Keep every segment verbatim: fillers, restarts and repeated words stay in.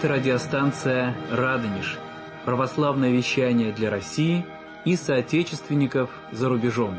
Это радиостанция «Радонеж», православное вещание для России и соотечественников за рубежом.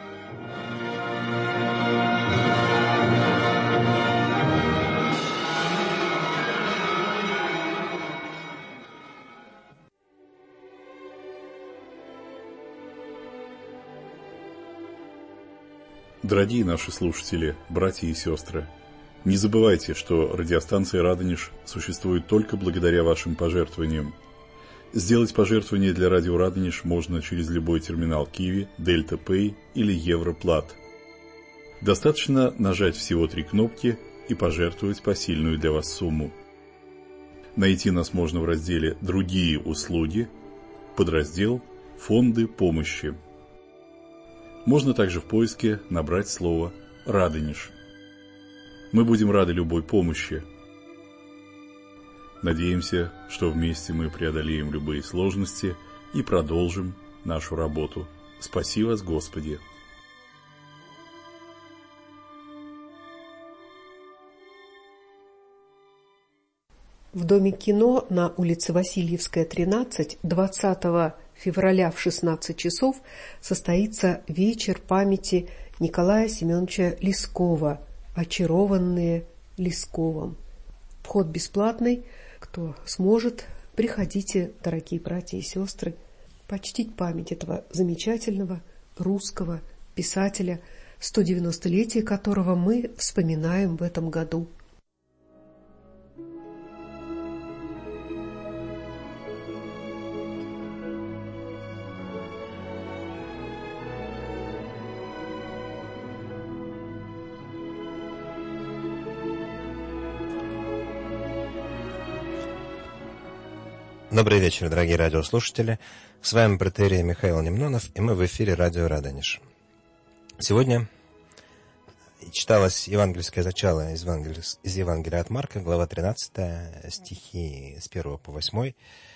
Дорогие наши слушатели, братья и сестры, не забывайте, что радиостанция «Радонеж» существует только благодаря вашим пожертвованиям. Сделать пожертвование для радио «Радонеж» можно через любой терминал Киви, Дельта Pay или Европлат. Достаточно нажать всего три кнопки и пожертвовать посильную для вас сумму. Найти нас можно в разделе «Другие услуги», подраздел «Фонды помощи». Можно также в поиске набрать слово «Радонеж». Мы будем рады любой помощи. Надеемся, что вместе мы преодолеем любые сложности и продолжим нашу работу. Спаси вас, Господи! В Доме кино на улице Васильевская, тринадцать, двадцатого февраля в шестнадцать часов состоится вечер памяти Николая Семеновича Лескова «Очарованные Лесковым». Вход бесплатный. Кто сможет, приходите, дорогие братья и сестры, почтить память этого замечательного русского писателя, сто девяностолетие которого мы вспоминаем в этом году. Добрый вечер, дорогие радиослушатели. С вами протоиерей Михаил Немнонов, и мы в эфире радио «Радонеж». Сегодня читалось евангельское зачало из Евангелия, из Евангелия от Марка, глава тринадцатая, стихи с первого по восьмой.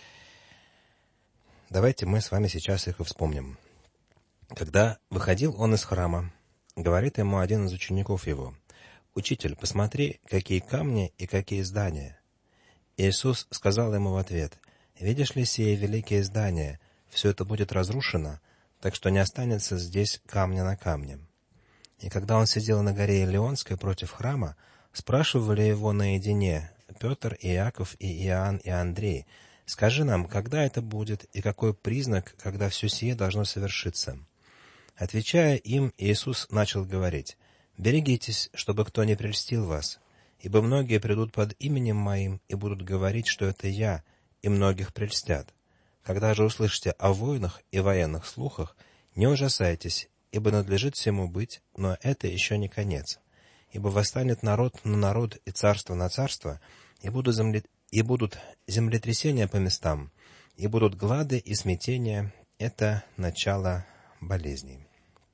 Давайте мы с вами сейчас их и вспомним. Когда выходил он из храма, говорит ему один из учеников его: «Учитель, посмотри, какие камни и какие здания». Иисус сказал ему в ответ: «Видишь ли сие великие здания? Все это будет разрушено, так что не останется здесь камня на камне». И когда он сидел на горе Илионской против храма, спрашивали его наедине Петр, и Иаков, и Иоанн, и Андрей: «Скажи нам, когда это будет, и какой признак, когда все сие должно совершиться?» Отвечая им, Иисус начал говорить: «Берегитесь, чтобы кто не прельстил вас, ибо многие придут под именем Моим и будут говорить, что это Я, и многих прельстят. Когда же услышите о войнах и военных слухах, не ужасайтесь, ибо надлежит всему быть, но это еще не конец. Ибо восстанет народ на народ и царство на царство, и будут, земле... и будут землетрясения по местам, и будут глады и смятения. Это начало болезней».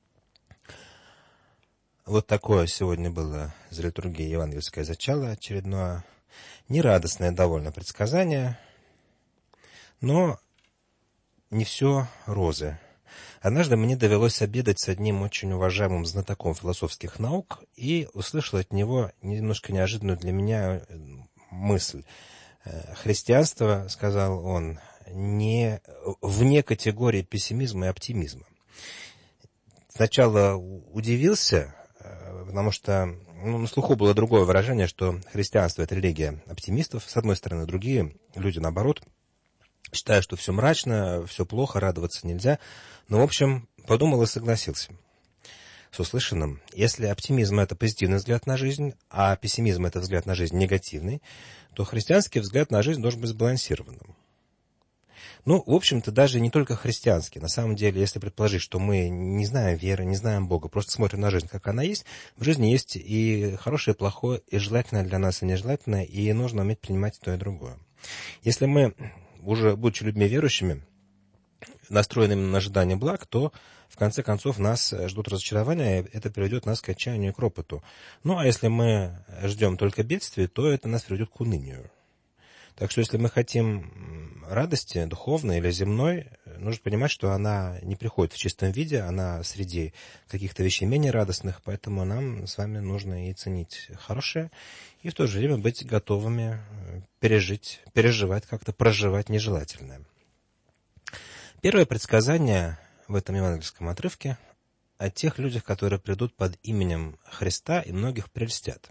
Вот такое сегодня было из литургии евангельское зачало, очередное нерадостное довольно предсказание, но не все розы. Однажды мне довелось обедать с одним очень уважаемым знатоком философских наук и услышал от него немножко неожиданную для меня мысль. Христианство, сказал он, не вне категории пессимизма и оптимизма. Сначала удивился, потому что ну, на слуху было другое выражение, что христианство — это религия оптимистов. С одной стороны, другие люди, наоборот, считают, что все мрачно, все плохо, радоваться нельзя. Но, в общем, подумал и согласился с услышанным. Если оптимизм — это позитивный взгляд на жизнь, а пессимизм — это взгляд на жизнь негативный, то христианский взгляд на жизнь должен быть сбалансированным. Ну, в общем-то, даже не только христианский. На самом деле, если предположить, что мы не знаем веры, не знаем Бога, просто смотрим на жизнь, как она есть, в жизни есть и хорошее, и плохое, и желательное для нас, и нежелательное, и нужно уметь принимать то и другое. Если мы, уже будучи людьми верующими, настроенными на ожидание благ, то, в конце концов, нас ждут разочарования, и это приведет нас к отчаянию и к ропоту. Ну, а если мы ждем только бедствий, то это нас приведет к унынию. Так что, если мы хотим радости, духовной или земной, нужно понимать, что она не приходит в чистом виде, она среди каких-то вещей менее радостных, поэтому нам с вами нужно и ценить хорошее, и в то же время быть готовыми пережить, переживать как-то, проживать нежелательное. Первое предсказание в этом евангельском отрывке о тех людях, которые придут под именем Христа и многих прельстят.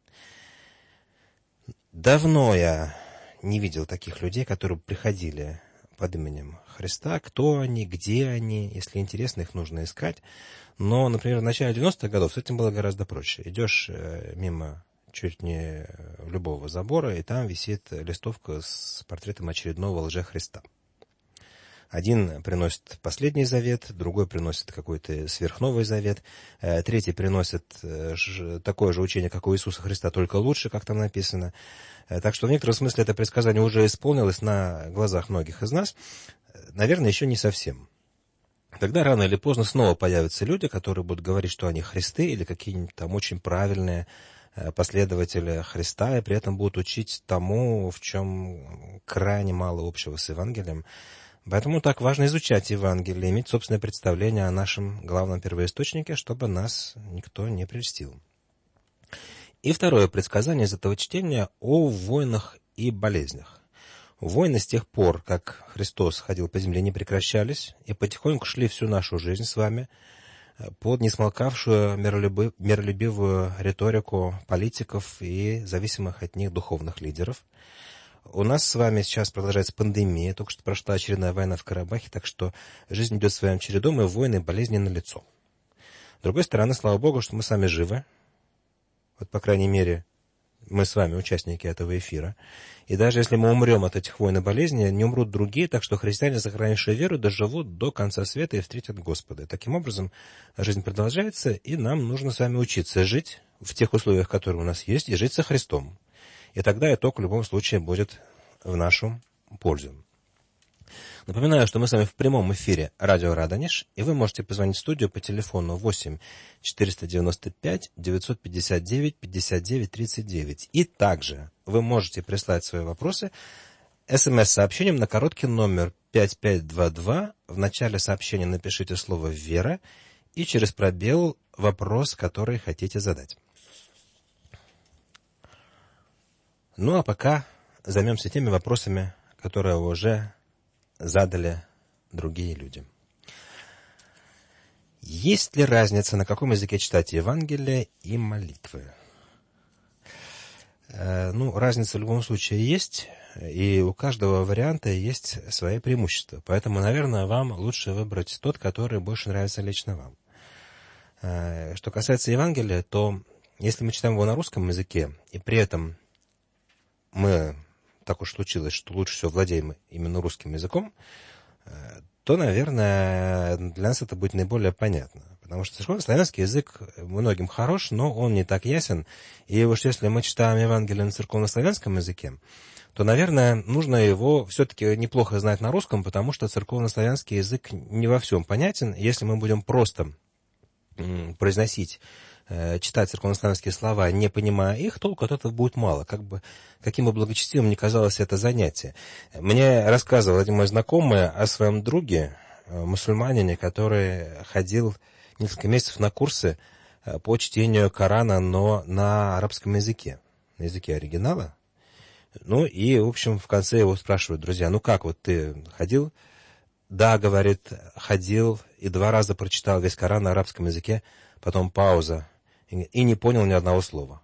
Давно я не видел таких людей, которые приходили под именем Христа. Кто они, где они, если интересно, их нужно искать. Но, например, в начале девяностых годов с этим было гораздо проще. Идешь мимо чуть не любого забора, и там висит листовка с портретом очередного лже-Христа. Один приносит последний завет, другой приносит какой-то сверхновый завет, третий приносит такое же учение, как у Иисуса Христа, только лучше, как там написано. Так что в некотором смысле это предсказание уже исполнилось на глазах многих из нас. Наверное, еще не совсем. Тогда рано или поздно снова появятся люди, которые будут говорить, что они Христы или какие-нибудь там очень правильные последователи Христа, и при этом будут учить тому, в чем крайне мало общего с Евангелием. Поэтому так важно изучать Евангелие, иметь собственное представление о нашем главном первоисточнике, чтобы нас никто не прельстил. И второе предсказание из этого чтения о войнах и болезнях. Войны с тех пор, как Христос ходил по земле, не прекращались и потихоньку шли всю нашу жизнь с вами под несмолкавшую миролюбивую риторику политиков и зависимых от них духовных лидеров. У нас с вами сейчас продолжается пандемия, только что прошла очередная война в Карабахе, так что жизнь идет своим чередом, и войны и болезни налицо. С другой стороны, слава Богу, что мы с вами живы. Вот, по крайней мере, мы с вами участники этого эфира. И даже если мы умрем от этих войн и болезней, не умрут другие, так что христиане, сохранившие веру, доживут до конца света и встретят Господа. Таким образом, жизнь продолжается, и нам нужно с вами учиться жить в тех условиях, которые у нас есть, и жить со Христом. И тогда итог в любом случае будет в нашу пользу. Напоминаю, что мы с вами в прямом эфире радио Радонеж, и вы можете позвонить в студию по телефону восемь четыреста девяносто пять девятьсот пятьдесят девять пятьдесят девять тридцать девять. И также вы можете прислать свои вопросы смс-сообщением на короткий номер пять пять два два. В начале сообщения напишите слово «Вера» и через пробел вопрос, который хотите задать. Ну, а пока займемся теми вопросами, которые уже задали другие люди. Есть ли разница, на каком языке читать Евангелие и молитвы? Э, ну, разница в любом случае есть, и у каждого варианта есть свои преимущества. Поэтому, наверное, вам лучше выбрать тот, который больше нравится лично вам. Э, что касается Евангелия, то если мы читаем его на русском языке, и при этом мы, так уж случилось, что лучше всего владеем именно русским языком, то, наверное, для нас это будет наиболее понятно. Потому что церковно-славянский язык многим хорош, но он не так ясен. И уж если мы читаем Евангелие на церковно-славянском языке, то, наверное, нужно его все-таки неплохо знать на русском, потому что церковно-славянский язык не во всем понятен. Если мы будем просто произносить, читать церковно-славянские слова, не понимая их, толку от этого будет мало. Как бы, каким бы благочестивым ни казалось это занятие. Мне рассказывал один мой знакомый о своем друге, мусульманине, который ходил несколько месяцев на курсы по чтению Корана, но на арабском языке, на языке оригинала. Ну и, в общем, в конце его спрашивают друзья: ну как, вот ты ходил? Да, говорит, ходил и два раза прочитал весь Коран на арабском языке, потом пауза, и не понял ни одного слова.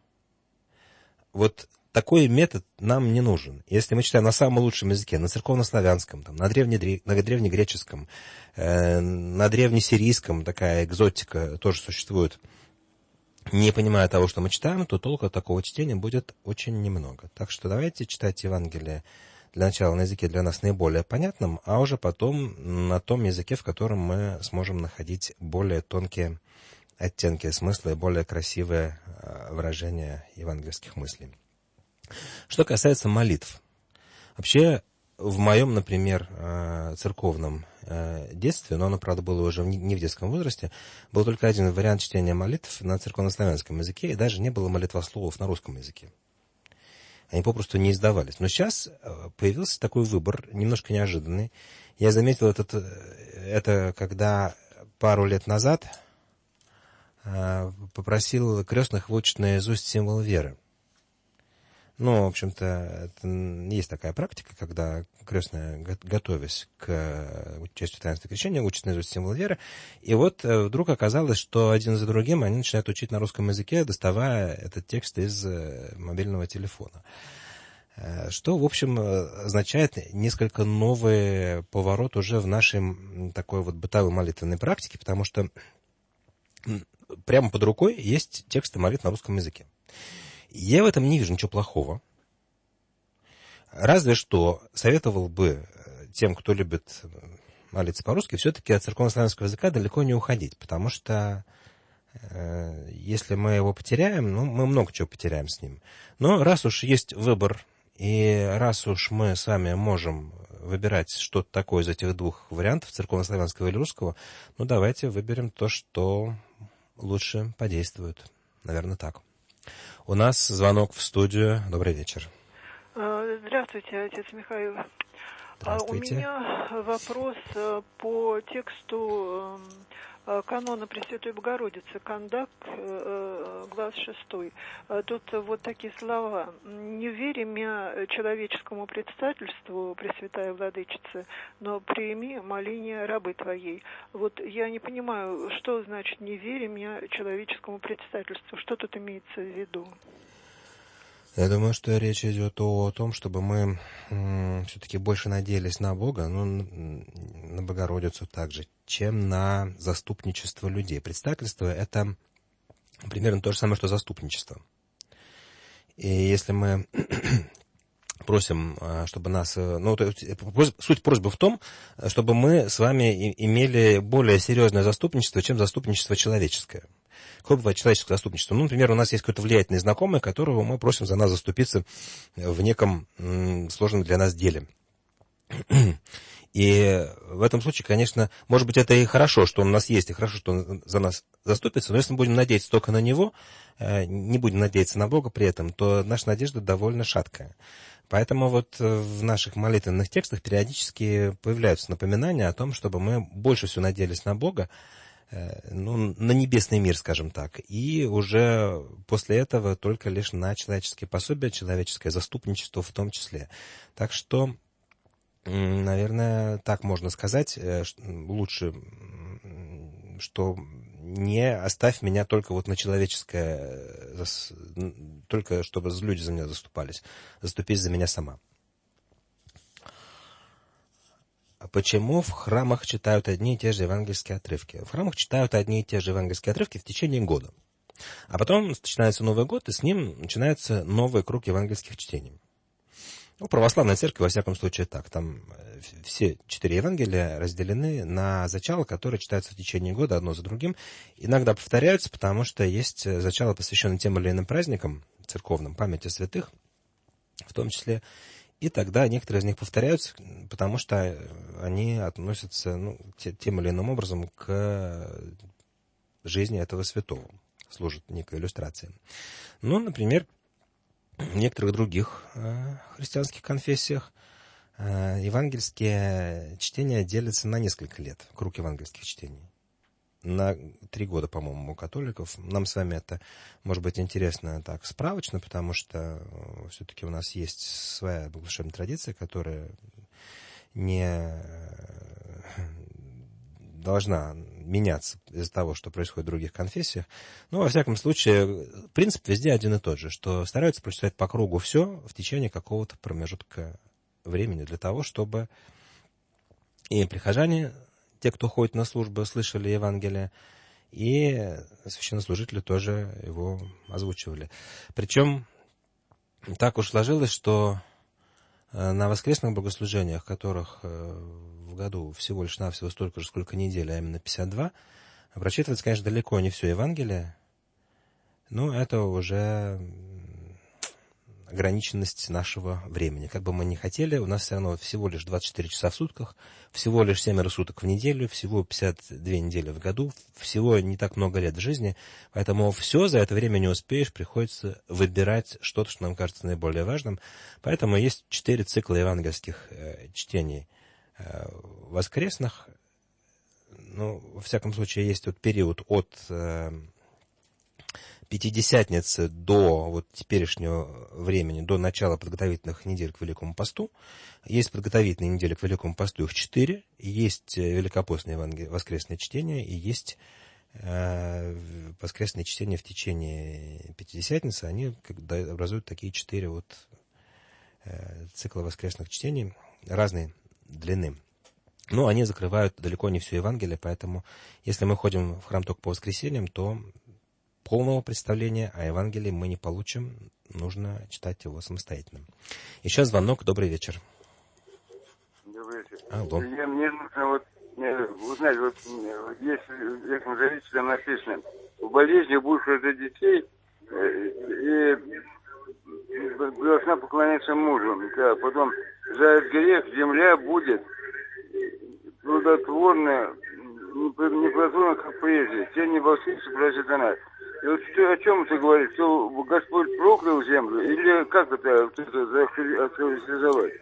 Вот такой метод нам не нужен. Если мы читаем на самом лучшем языке, на церковно-славянском, там, на, древне, на древнегреческом, э, на древнесирийском, такая экзотика тоже существует, не понимая того, что мы читаем, то толку от такого чтения будет очень немного. Так что давайте читать Евангелие для начала на языке для нас наиболее понятном, а уже потом на том языке, в котором мы сможем находить более тонкие оттенки смысла и более красивое выражение евангельских мыслей. Что касается молитв. Вообще, в моем, например, церковном детстве, но оно, правда, было уже не в детском возрасте, был только один вариант чтения молитв на церковно-славянском языке, и даже не было молитвословов на русском языке. Они попросту не издавались. Но сейчас появился такой выбор, немножко неожиданный. Я заметил этот, это, когда пару лет назад попросил крестных выучить наизусть символ веры. Ну, в общем-то, это, есть такая практика, когда крестная, готовясь к участию в таинстве крещения, учат наизусть символ веры. И вот вдруг оказалось, что один за другим они начинают учить на русском языке, доставая этот текст из мобильного телефона. Что, в общем, означает несколько новый поворот уже в нашей такой вот бытовой молитвенной практике, потому что прямо под рукой есть тексты молитв на русском языке. Я в этом не вижу ничего плохого. Разве что советовал бы тем, кто любит молиться по-русски, все-таки от церковно-славянского языка далеко не уходить, потому что э, если мы его потеряем, ну, мы много чего потеряем с ним. Но раз уж есть выбор, и раз уж мы с вами можем выбирать что-то такое из этих двух вариантов, церковно-славянского или русского, ну, давайте выберем то, что лучше подействует. Наверное, так. У нас звонок в студию. Добрый вечер. Здравствуйте, отец Михаил. Здравствуйте. У меня вопрос по тексту канона Пресвятой Богородицы, Кондак, глаз шестой. Тут вот такие слова. «Не верим я человеческому предстательству, Пресвятая Владычица, но прими моление рабы Твоей». Вот я не понимаю, что значит «не верим я человеческому предстательству». Что тут имеется в виду? Я думаю, что речь идет о том, чтобы мы м, все-таки больше надеялись на Бога, ну, на Богородицу также, чем на заступничество людей. Предстательство — это примерно то же самое, что заступничество. И если мы просим, чтобы нас... Ну, суть просьбы в том, чтобы мы с вами имели более серьезное заступничество, чем заступничество человеческое. Какое бывает человеческое заступничество? Ну, например, у нас есть какой-то влиятельный знакомый, которого мы просим за нас заступиться в неком м, сложном для нас деле. И в этом случае, конечно, может быть, это и хорошо, что он у нас есть, и хорошо, что он за нас заступится, но если мы будем надеяться только на него, не будем надеяться на Бога при этом, то наша надежда довольно шаткая. Поэтому вот в наших молитвенных текстах периодически появляются напоминания о том, чтобы мы больше всего надеялись на Бога, ну, на небесный мир, скажем так, и уже после этого только лишь на человеческие пособия, человеческое заступничество в том числе. Так что, наверное, так можно сказать, лучше, что не оставь меня только вот на человеческое, только чтобы люди за меня заступались, заступись за меня сама. Почему в храмах читают одни и те же евангельские отрывки? В храмах читают одни и те же евангельские отрывки в течение года. А потом начинается Новый год, и с ним начинается новый круг евангельских чтений. Ну, православная церковь, во всяком случае, так. Там все четыре Евангелия разделены на зачала, которые читаются в течение года одно за другим. Иногда повторяются, потому что есть зачало, посвященное тем или иным праздникам церковным, памяти святых, в том числе. И тогда некоторые из них повторяются, потому что они относятся, ну, тем или иным образом к жизни этого святого, служат некой иллюстрацией. Ну, например, в некоторых других э, христианских конфессиях э, евангельские чтения делятся на несколько лет, круг евангельских чтений. На три года, по-моему, у католиков. Нам с вами это, может быть, интересно так справочно, потому что все-таки у нас есть своя богослужебная традиция, которая не должна меняться из-за того, что происходит в других конфессиях. Но, во всяком случае, принцип везде один и тот же, что стараются прочитать по кругу все в течение какого-то промежутка времени для того, чтобы и прихожане, те, кто ходит на службу, слышали Евангелие, и священнослужители тоже его озвучивали. Причем так уж сложилось, что на воскресных богослужениях, которых в году всего лишь навсего столько же, сколько недель, а именно пятьдесят два, прочитывается, конечно, далеко не все Евангелие, но это уже ограниченность нашего времени. Как бы мы ни хотели, у нас все равно всего лишь двадцать четыре часа в сутках, всего лишь семь суток в неделю, всего пятьдесят две недели в году, всего не так много лет в жизни, поэтому все за это время не успеешь, приходится выбирать что-то, что нам кажется наиболее важным. Поэтому есть четыре цикла евангельских э, чтений э, воскресных. Ну, во всяком случае, есть вот период от э, Пятидесятницы до вот теперешнего времени, до начала подготовительных недель к Великому посту. Есть подготовительные недели к Великому посту, их четыре. Есть великопостные воскресные чтения, и есть э, воскресные чтения в течение Пятидесятницы. Они образуют такие четыре вот, э, цикла воскресных чтений разной длины. Но они закрывают далеко не все Евангелие, поэтому если мы ходим в храм только по воскресеньям, то полного представления о Евангелии мы не получим, нужно читать его самостоятельно. Еще звонок, добрый вечер. Добрый вечер. Алло. Я, мне нужно вот узнать, вот есть в этом завете там написано, в болезни будешь рожать детей и должна поклоняться мужу. Да, потом за грех земля будет плодотворная, неплодотворная, как прежде. Те не волшебцы просит она. И вот что, о чем это говорит? Что Господь проклял землю? Или как это, это авторизовать?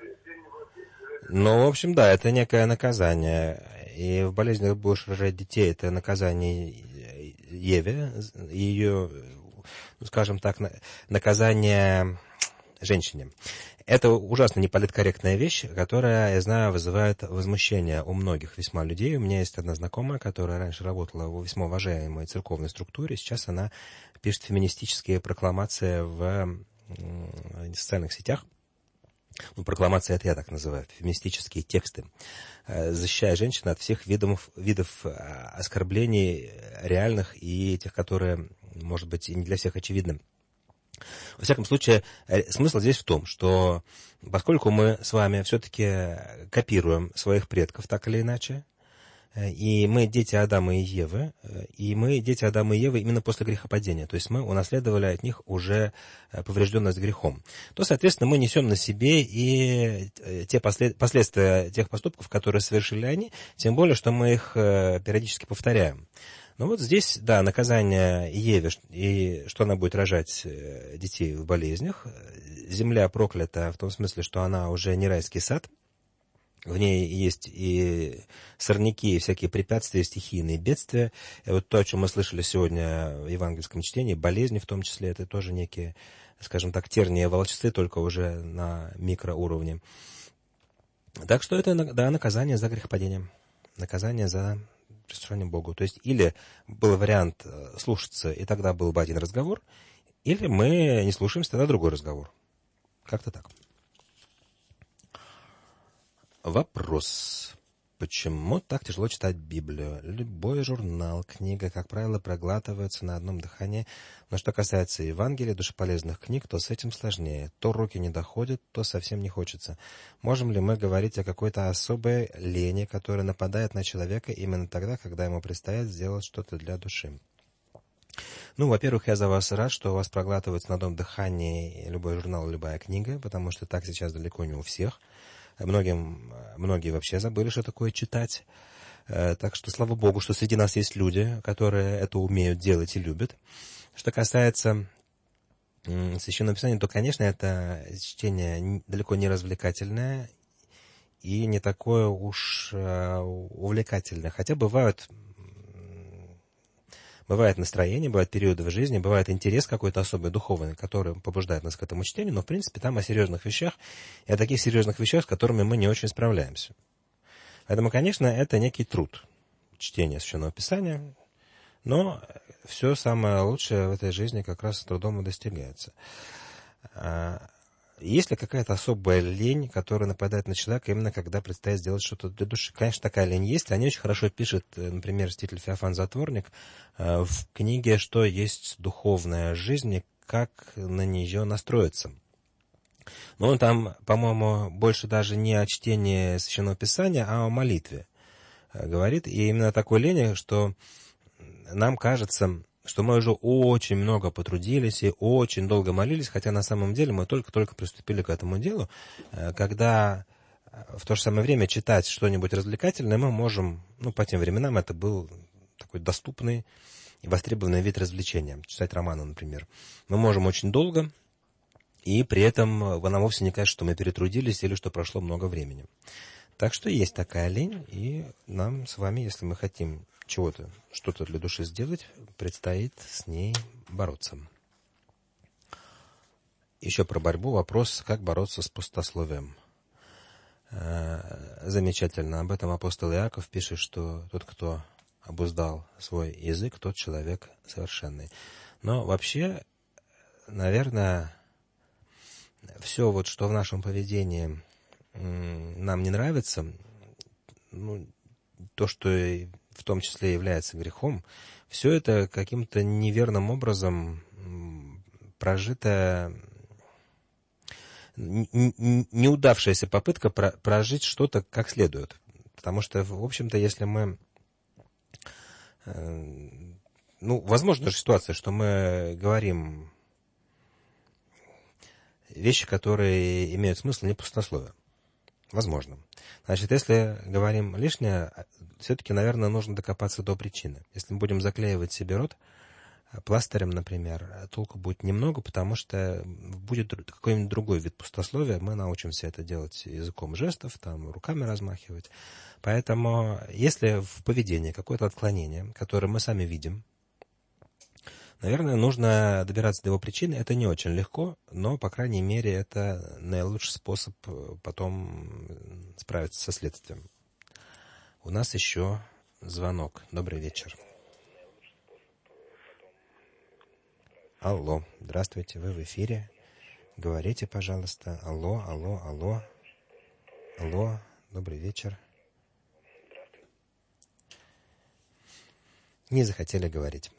Ну, в общем, да, это некое наказание. И в болезнях будешь рожать детей, это наказание Еве, ее, скажем так, наказание женщине. Это ужасно неполиткорректная вещь, которая, я знаю, вызывает возмущение у многих весьма людей. У меня есть одна знакомая, которая раньше работала в весьма уважаемой церковной структуре. Сейчас она пишет феминистические прокламации в социальных сетях. Ну, прокламация это я так называю, феминистические тексты, защищая женщин от всех видов, видов оскорблений реальных и тех, которые, может быть, и не для всех очевидны. Во всяком случае, смысл здесь в том, что поскольку мы с вами все-таки копируем своих предков так или иначе, и мы дети Адама и Евы, и мы дети Адама и Евы именно после грехопадения, то есть мы унаследовали от них уже поврежденность грехом, то, соответственно, мы несем на себе и те послед... последствия тех поступков, которые совершили они, тем более, что мы их периодически повторяем. Ну вот здесь, да, наказание Еве, и что она будет рожать детей в болезнях. Земля проклята в том смысле, что она уже не райский сад. В ней есть и сорняки, и всякие препятствия, стихийные бедствия. И вот то, о чем мы слышали сегодня в евангельском чтении, болезни в том числе, это тоже некие, скажем так, тернии волчцы, только уже на микроуровне. Так что это, да, наказание за грехопадение, наказание за прислушание Богу. То есть или был вариант слушаться, и тогда был бы один разговор, или мы не слушаемся, тогда другой разговор. Как-то так. Вопрос. Почему так тяжело читать Библию? Любой журнал, книга, как правило, проглатываются на одном дыхании. Но что касается Евангелия, душеполезных книг, то с этим сложнее. То руки не доходят, то совсем не хочется. Можем ли мы говорить о какой-то особой лени, которая нападает на человека именно тогда, когда ему предстоит сделать что-то для души? Ну, во-первых, я за вас рад, что у вас проглатывается на одном дыхании любой журнал, любая книга, потому что так сейчас далеко не у всех. Многим, многие вообще забыли, что такое читать. Так что, слава Богу, что среди нас есть люди, которые это умеют делать и любят. Что касается Священного Писания, то, конечно, это чтение далеко не развлекательное и не такое уж увлекательное. Хотя бывают... Бывает настроение, бывают периоды в жизни, бывает интерес какой-то особый, духовный, который побуждает нас к этому чтению, но, в принципе, там о серьезных вещах и о таких серьезных вещах, с которыми мы не очень справляемся. Поэтому, конечно, это некий труд, чтение Священного Писания, но все самое лучшее в этой жизни как раз с трудом и достигается. Есть ли какая-то особая лень, которая нападает на человека именно когда предстоит сделать что-то для души? Конечно, такая лень есть. Они очень хорошо пишет, например, святитель Феофан Затворник в книге «Что есть духовная жизнь и как на нее настроиться». Но он там, по-моему, больше даже не о чтении Священного Писания, а о молитве говорит. И именно такой лени, что нам кажется, что мы уже очень много потрудились и очень долго молились, хотя на самом деле мы только-только приступили к этому делу, когда в то же самое время читать что-нибудь развлекательное мы можем, ну, по тем временам это был такой доступный и востребованный вид развлечения, читать романы, например. Мы можем очень долго, и при этом нам вовсе не кажется, что мы перетрудились или что прошло много времени. Так что есть такая лень, и нам с вами, если мы хотим чего-то, что-то для души сделать, предстоит с ней бороться. Еще про борьбу вопрос, как бороться с пустословием. Замечательно. Об этом апостол Иаков пишет, что тот, кто обуздал свой язык, тот человек совершенный. Но вообще, наверное, все, вот, что в нашем поведении нам не нравится, ну, то, что в том числе является грехом, все это каким-то неверным образом прожитая, неудавшаяся попытка прожить что-то как следует. Потому что, в общем-то, если мы... Ну, возможна же ситуация, что мы говорим вещи, которые имеют смысл, не пустословие. Возможно. Значит, если говорим лишнее, все-таки, наверное, нужно докопаться до причины. Если мы будем заклеивать себе рот пластырем, например, толку будет немного, потому что будет какой-нибудь другой вид пустословия. Мы научимся это делать языком жестов, там, руками размахивать. Поэтому, если в поведении какое-то отклонение, которое мы сами видим, наверное, нужно добираться до его причины. Это не очень легко, но, по крайней мере, это наилучший способ потом справиться со следствием. У нас еще звонок. Добрый вечер. Алло, здравствуйте, вы в эфире. Говорите, пожалуйста. Алло, алло, алло. Алло, добрый вечер. Не захотели говорить.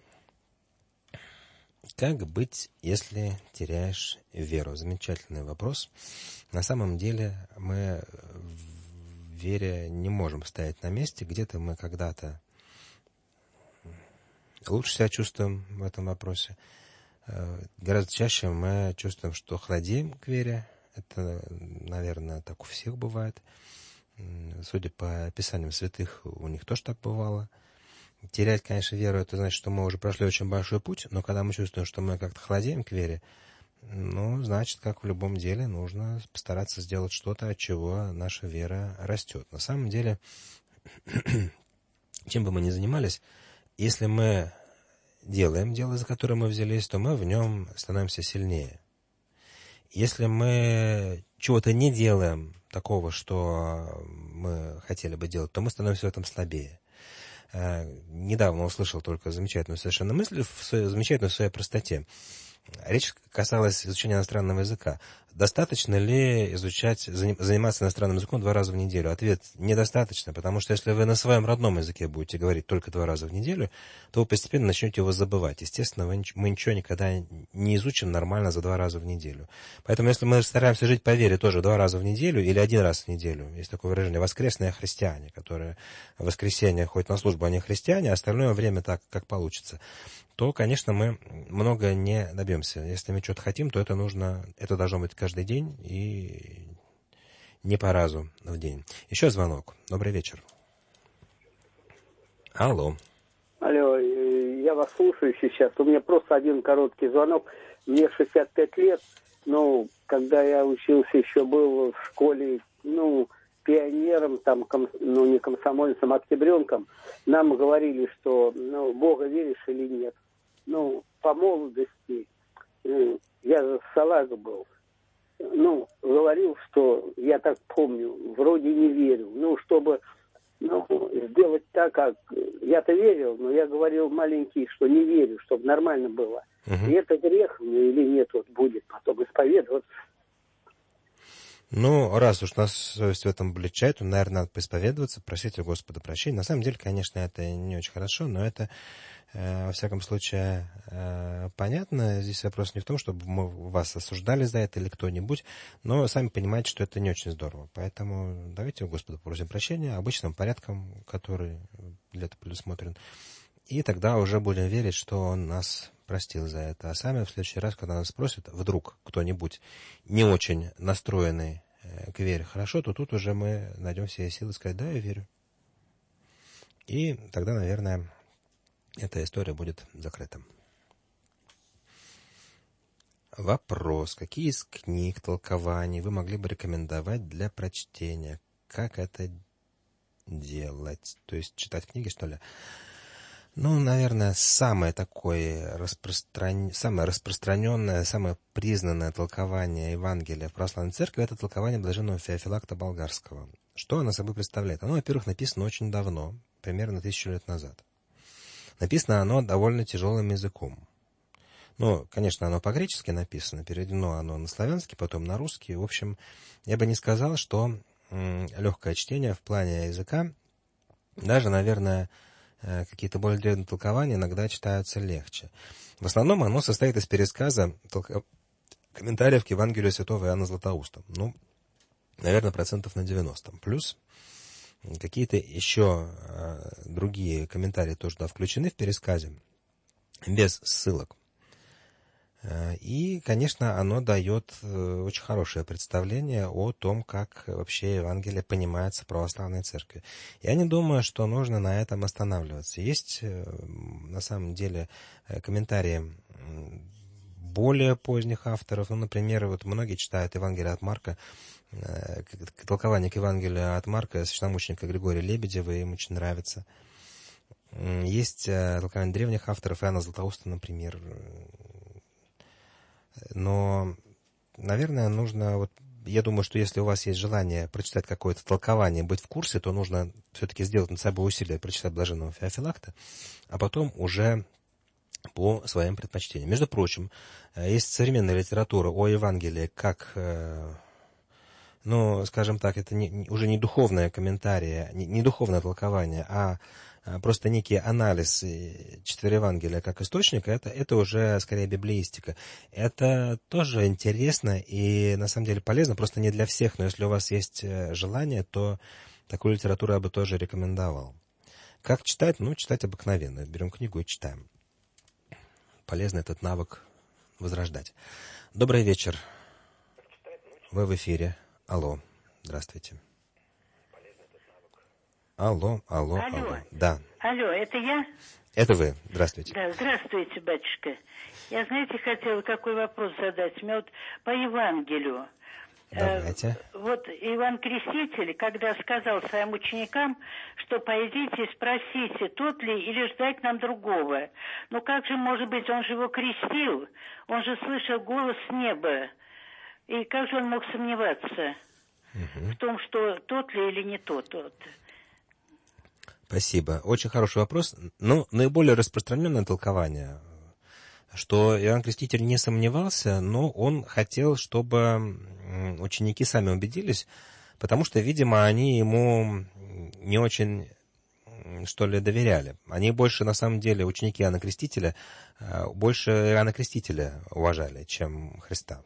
Как быть, если теряешь веру? Замечательный вопрос. На самом деле мы в вере не можем стоять на месте. Где-то мы когда-то лучше себя чувствуем в этом вопросе. Гораздо чаще мы чувствуем, что холодеем к вере. Это, наверное, так у всех бывает. Судя по описаниям святых, у них тоже так бывало. Терять, конечно, веру, это значит, что мы уже прошли очень большой путь, но когда мы чувствуем, что мы как-то холодеем к вере, ну, значит, как в любом деле, нужно постараться сделать что-то, от чего наша вера растет. На самом деле, чем бы мы ни занимались, если мы делаем дело, за которое мы взялись, то мы в нем становимся сильнее. Если мы чего-то не делаем такого, что мы хотели бы делать, то мы становимся в этом слабее. Недавно услышал только замечательную совершенно мысль, в своей, замечательную в своей простоте. Речь касалась изучения иностранного языка. Достаточно ли изучать, заниматься иностранным языком два раза в неделю? Ответ – недостаточно, потому что если вы на своем родном языке будете говорить только два раза в неделю, то вы постепенно начнете его забывать. Естественно, вы, мы ничего никогда не изучим нормально за два раза в неделю. Поэтому если мы стараемся жить по вере тоже два раза в неделю или один раз в неделю, есть такое выражение «воскресные христиане», которые в воскресенье ходят на службу, они христиане, а остальное время так, как получится, то, конечно, мы много не добьемся. Если мы что-то хотим, то это нужно, это должно быть каждый день и не по разу в день. Еще звонок. Добрый вечер. Алло. Алло, я вас слушаю сейчас. У меня просто один короткий звонок. Мне шестьдесят пять лет. Ну, когда я учился, еще был в школе, ну, пионером, там, ком, ну, не комсомольцем, а октябренком. Нам говорили, что, ну, Бога веришь или нет. Ну, по молодости, я салага был, ну, говорил, что, я так помню, вроде не верю. Ну, чтобы, ну, сделать так, как... Я-то верил, но я говорил маленький, что не верю, чтобы нормально было. Угу. И это грех мне или нет, вот будет потом исповедоваться. Ну, раз уж нас совесть в этом обличает, то, наверное, надо поисповедоваться, просить у Господа прощения. На самом деле, конечно, это не очень хорошо, но это, э, во всяком случае, э, понятно. Здесь вопрос не в том, чтобы мы вас осуждали за это или кто-нибудь, но сами понимаете, что это не очень здорово. Поэтому давайте у Господа просим прощения обычным порядком, который для этого предусмотрен. И тогда уже будем верить, что Он нас простил за это. А сами в следующий раз, когда нас спросят, вдруг кто-нибудь не очень настроенный к вере хорошо, то тут уже мы найдем все силы сказать: да, я верю. И тогда, наверное, эта история будет закрыта. Вопрос. Какие из книг, толкований вы могли бы рекомендовать для прочтения? Как это делать? То есть читать книги, что ли? Ну, наверное, самое такое распростран... самое распространенное, самое признанное толкование Евангелия в православной церкви — это толкование блаженного Феофилакта Болгарского. Что оно собой представляет? Оно, во-первых, написано очень давно, примерно тысячу лет назад. Написано оно довольно тяжелым языком. Ну, конечно, оно по-гречески написано, переведено оно на славянский, потом на русский. В общем, я бы не сказал, что м, легкое чтение в плане языка. Даже, наверное, какие-то более древние толкования иногда читаются легче. В основном оно состоит из пересказа толк... комментариев к Евангелию святого Иоанна Златоуста. Ну, наверное, процентов на девяносто. Плюс какие-то еще э, другие комментарии тоже туда включены в пересказе, без ссылок. И, конечно, оно дает очень хорошее представление о том, как вообще Евангелие понимается в православной церкви. Я не думаю, что нужно на этом останавливаться. Есть, на самом деле, комментарии более поздних авторов. Ну, например, вот многие читают Евангелие от Марка, толкование к Евангелию от Марка священномученика Григория Лебедева, им очень нравится. Есть толкование древних авторов, Иоанна Златоуста, например. Но, наверное, нужно, вот, я думаю, что если у вас есть желание прочитать какое-то толкование, быть в курсе, то нужно все-таки сделать над собой усилие, прочитать блаженного Феофилакта, а потом уже по своим предпочтениям. Между прочим, есть современная литература о Евангелии, как, ну, скажем так, это не, уже не духовное комментарие, не, не духовное толкование, а просто некий анализ четыре Евангелия как источника, это, это уже скорее библеистика. Это тоже интересно и на самом деле полезно, просто не для всех, но если у вас есть желание, то такую литературу я бы тоже рекомендовал. Как читать? Ну, читать обыкновенно. Берем книгу и читаем. Полезно этот навык возрождать. Добрый вечер. Вы в эфире. Алло. Здравствуйте. Алло, алло, алло, алло. Да. Алло, это я? Это вы. Здравствуйте. Да, здравствуйте, батюшка. Я, знаете, хотела какой вопрос задать. У меня вот по Евангелию. Давайте. Э, вот Иоанн Креститель, когда сказал своим ученикам, что пойдите и спросите, тот ли или ждать нам другого. Но как же, может быть, он же его крестил, он же слышал голос с неба. И как же он мог сомневаться угу. в том, что тот ли или не тот тот? Спасибо. Очень хороший вопрос. Ну, наиболее распространенное толкование, что Иоанн Креститель не сомневался, но он хотел, чтобы ученики сами убедились, потому что, видимо, они ему не очень, что ли, доверяли. Они больше, на самом деле, ученики Иоанна Крестителя, больше Иоанна Крестителя уважали, чем Христа.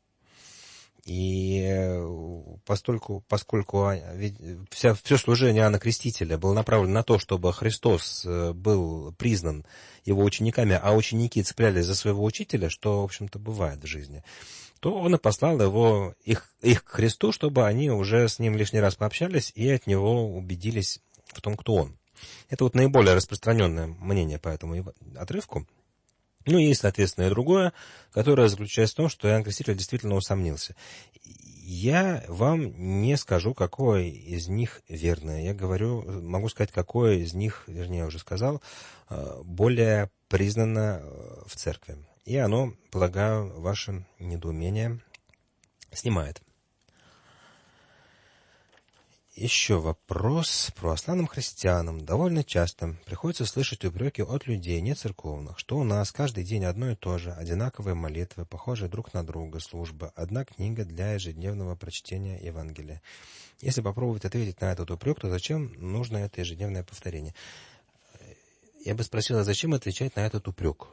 И поскольку, поскольку вся, все служение Иоанна Крестителя было направлено на то, чтобы Христос был признан его учениками, а ученики цеплялись за своего учителя, что, в общем-то, бывает в жизни, то он и послал его, их, их к Христу, чтобы они уже с ним лишний раз пообщались и от него убедились в том, кто он. Это вот наиболее распространенное мнение по этому отрывку. Ну, есть, соответственно, и другое, которое заключается в том, что Иоанн Креститель действительно усомнился. Я вам не скажу, какое из них верное. Я говорю, могу сказать, какое из них, вернее, я уже сказал, более признано в церкви. И оно, полагаю, ваше недоумение снимает. Еще вопрос. Православным христианам довольно часто приходится слышать упреки от людей нецерковных, что у нас каждый день одно и то же, одинаковые молитвы, похожие друг на друга, служба, одна книга для ежедневного прочтения Евангелия. Если попробовать ответить на этот упрек, то зачем нужно это ежедневное повторение? Я бы спросил, а зачем отвечать на этот упрек?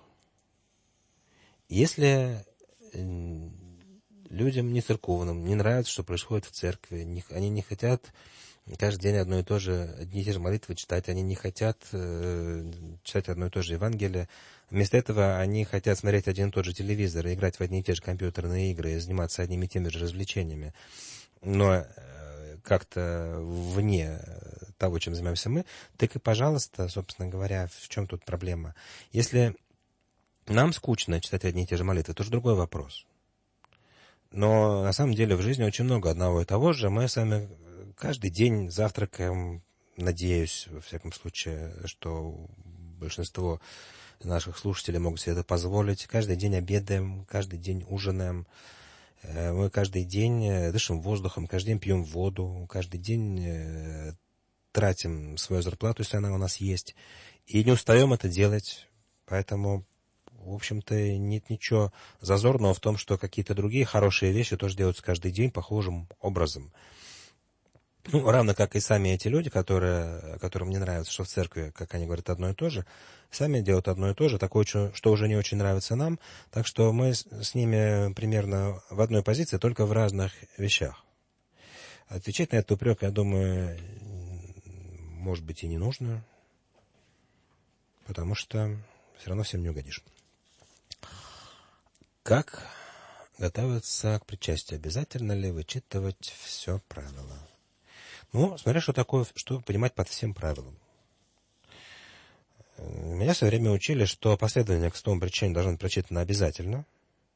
Если людям нецерковным не нравится, что происходит в церкви, они не хотят каждый день одно и то же, одни и те же молитвы читать. Они не хотят э, читать одно и то же Евангелие. Вместо этого они хотят смотреть один и тот же телевизор, играть в одни и те же компьютерные игры, заниматься одними и теми же развлечениями. Но э, как-то вне того, чем занимаемся мы, так и, пожалуйста, собственно говоря, в чем тут проблема? Если нам скучно читать одни и те же молитвы, это уже другой вопрос. Но на самом деле в жизни очень много одного и того же. Мы сами каждый день завтракаем, надеюсь, во всяком случае, что большинство наших слушателей могут себе это позволить. Каждый день обедаем, каждый день ужинаем. Мы каждый день дышим воздухом, каждый день пьем воду, каждый день тратим свою зарплату, если она у нас есть. И не устаем это делать. Поэтому, в общем-то, нет ничего зазорного в том, что какие-то другие хорошие вещи тоже делаются каждый день похожим образом. Ну, равно как и сами эти люди, которые, которым не нравится, что в церкви, как они говорят, одно и то же, сами делают одно и то же, такое, что уже не очень нравится нам. Так что мы с ними примерно в одной позиции, только в разных вещах. Отвечать на этот упрек, я думаю, может быть, и не нужно, потому что все равно всем не угодишь. Как готовиться к причастию? Обязательно ли вычитывать все правила? Ну, смотря что такое, что понимать под всем правилам. Меня в свое время учили, что последование к святому причастию должно быть прочитано обязательно,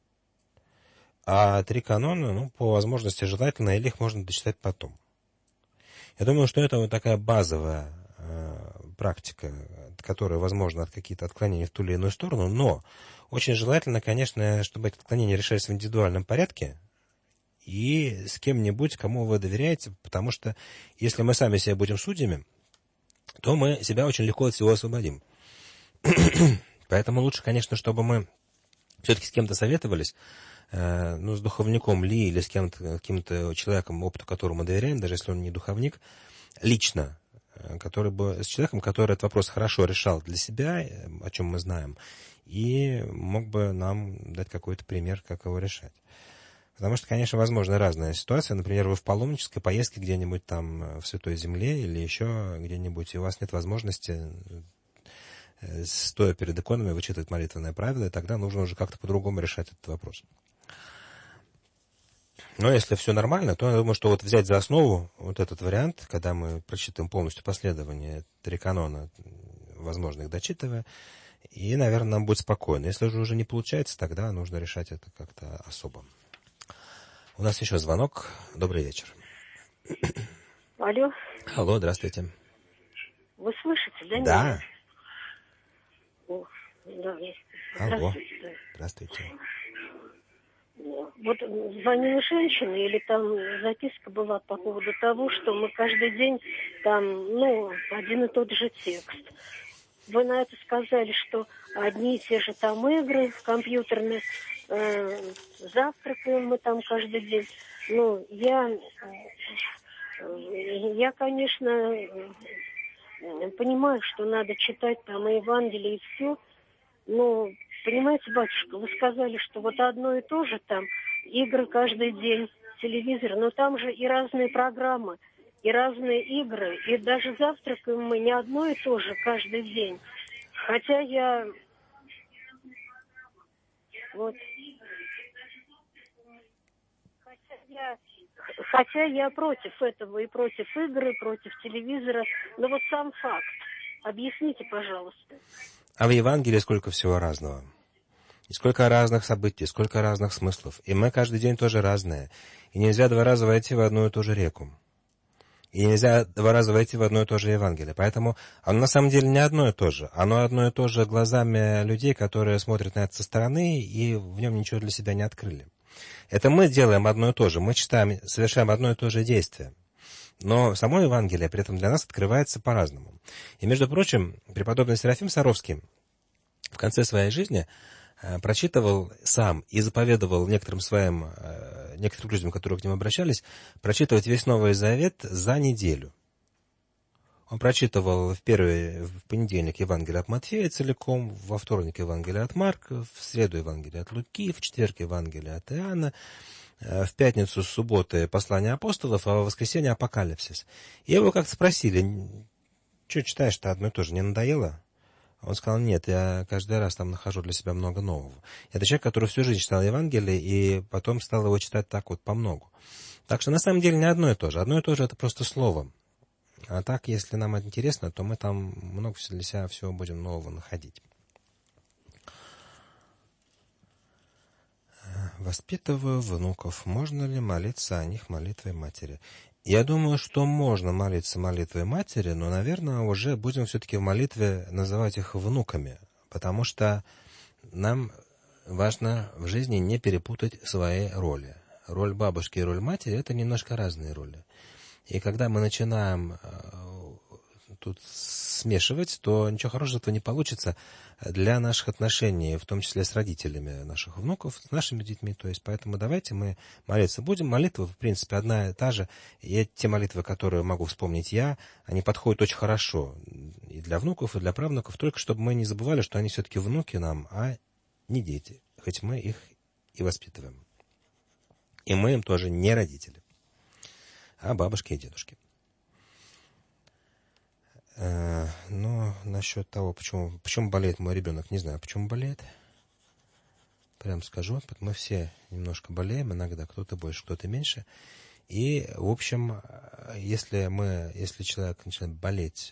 а три канона, ну, по возможности желательно, или их можно дочитать потом. Я думаю, что это вот такая базовая э, практика, от которой возможно от какие-то отклонения в ту или иную сторону, но очень желательно, конечно, чтобы эти отклонения решались в индивидуальном порядке и с кем-нибудь, кому вы доверяете, потому что если мы сами себя будем судьями, то мы себя очень легко от всего освободим. Поэтому лучше, конечно, чтобы мы все-таки с кем-то советовались, э, ну, с духовником ли, или с кем-то, каким-то человеком, опыту которому мы доверяем, даже если он не духовник, лично, э, который бы, с человеком, который этот вопрос хорошо решал для себя, э, о чем мы знаем, и мог бы нам дать какой-то пример, как его решать. Потому что, конечно, возможны разные ситуации. Например, вы в паломнической поездке где-нибудь там в Святой Земле или еще где-нибудь, и у вас нет возможности, стоя перед иконами, вычитывать молитвенное правило, и тогда нужно уже как-то по-другому решать этот вопрос. Но если все нормально, то я думаю, что вот взять за основу вот этот вариант, когда мы прочитаем полностью последование три канона, возможно, их дочитывая, и, наверное, нам будет спокойно. Если же уже не получается, тогда нужно решать это как-то особо. У нас еще звонок. Добрый вечер. Алло. Алло, здравствуйте. Вы слышите, да? Да. О, да. Алло. Здравствуйте. Здравствуйте. Вот звонила женщина, или там записка была по поводу того, что мы каждый день там, ну, один и тот же текст. Вы на это сказали, что одни и те же там игры компьютерные, э, завтракаем мы там каждый день. Ну, я, я, конечно, понимаю, что надо читать там и Евангелие, и все, но, понимаете, батюшка, вы сказали, что вот одно и то же там, игры каждый день, телевизор, но там же и разные программы, и разные игры, и даже завтракаем мы не одно и то же каждый день. Хотя я... Вот. Хотя я... Хотя я против этого, и против игры, против телевизора, но вот сам факт. Объясните, пожалуйста. А в Евангелии сколько всего разного? И сколько разных событий, сколько разных смыслов. И мы каждый день тоже разные. И нельзя два раза войти в одну и ту же реку. И нельзя два раза войти в одно и то же Евангелие. Поэтому оно на самом деле не одно и то же. Оно одно и то же глазами людей, которые смотрят на это со стороны и в нем ничего для себя не открыли. Это мы делаем одно и то же. Мы читаем, совершаем одно и то же действие. Но само Евангелие при этом для нас открывается по-разному. И, между прочим, преподобный Серафим Саровский в конце своей жизни прочитывал сам и заповедовал некоторым своим, некоторым людям, которые к нему обращались, прочитывать весь Новый Завет за неделю. Он прочитывал в первый, в понедельник Евангелие от Матфея целиком, во вторник Евангелие от Марка, в среду Евангелие от Луки, в четверг Евангелие от Иоанна, в пятницу, с субботы послание апостолов, а в воскресенье апокалипсис. И его как-то спросили, что читаешь-то одно и то же, не надоело? Он сказал, нет, я каждый раз там нахожу для себя много нового. Это человек, который всю жизнь читал Евангелие, и потом стал его читать так вот помногу. Так что на самом деле не одно и то же. Одно и то же это просто слово. А так, если нам это интересно, то мы там много для себя всего будем нового находить. Воспитываю внуков. Можно ли молиться о них молитвой матери? Я думаю, что можно молиться молитвой матери, но, наверное, уже будем все-таки в молитве называть их внуками, потому что нам важно в жизни не перепутать свои роли. Роль бабушки и роль матери – это немножко разные роли. И когда мы начинаем тут смешивать, то ничего хорошего этого не получится для наших отношений, в том числе с родителями наших внуков, с нашими детьми. То есть, поэтому давайте мы молиться будем. Молитва, в принципе, одна и та же. И те молитвы, которые могу вспомнить я, они подходят очень хорошо и для внуков, и для правнуков, только чтобы мы не забывали, что они все-таки внуки нам, а не дети, хоть мы их и воспитываем. И мы им тоже не родители, а бабушки и дедушки. Но насчет того, почему, почему болеет мой ребенок, не знаю, почему болеет. Прям скажу, мы все немножко болеем, иногда кто-то больше, кто-то меньше. И, в общем, если мы, если человек начинает болеть